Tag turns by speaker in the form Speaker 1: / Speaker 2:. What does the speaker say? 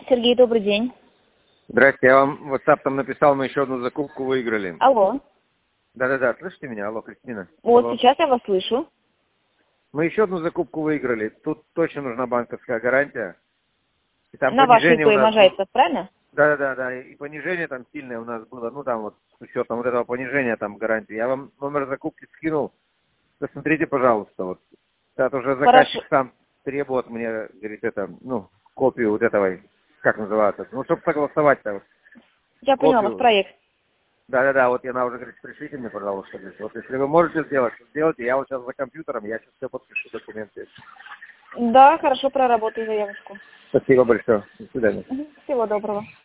Speaker 1: Сергей, добрый день.
Speaker 2: Здрасте, я вам в WhatsApp там написал, мы еще одну закупку выиграли.
Speaker 1: Алло.
Speaker 2: Да-да-да, слышите меня? Алло, Кристина.
Speaker 1: Вот,
Speaker 2: Алло.
Speaker 1: сейчас я вас слышу.
Speaker 2: Мы еще одну закупку выиграли. Тут точно нужна банковская гарантия. И там
Speaker 1: На ваше
Speaker 2: понижение
Speaker 1: ИП
Speaker 2: у нас...
Speaker 1: Можайцев, правильно?
Speaker 2: Да-да-да, и понижение там сильное у нас было. Ну, там вот с учетом вот этого понижения там гарантии. Я вам номер закупки скинул. Посмотрите, пожалуйста. Вот. Это уже
Speaker 1: Хорошо.
Speaker 2: заказчик сам требует мне, говорит, это, ну, копию вот этого, как называется. Ну, чтобы согласовать-то. Вот,
Speaker 1: Я поняла ваш
Speaker 2: копию.
Speaker 1: проект.
Speaker 2: Да-да-да, вот она уже говорит, пришлите мне, пожалуйста. Вот если вы можете сделать, сделайте. Я вот сейчас за компьютером, я сейчас все подпишу документы.
Speaker 1: Да, хорошо, проработаю заявочку.
Speaker 2: Спасибо большое. До свидания.
Speaker 1: Всего доброго.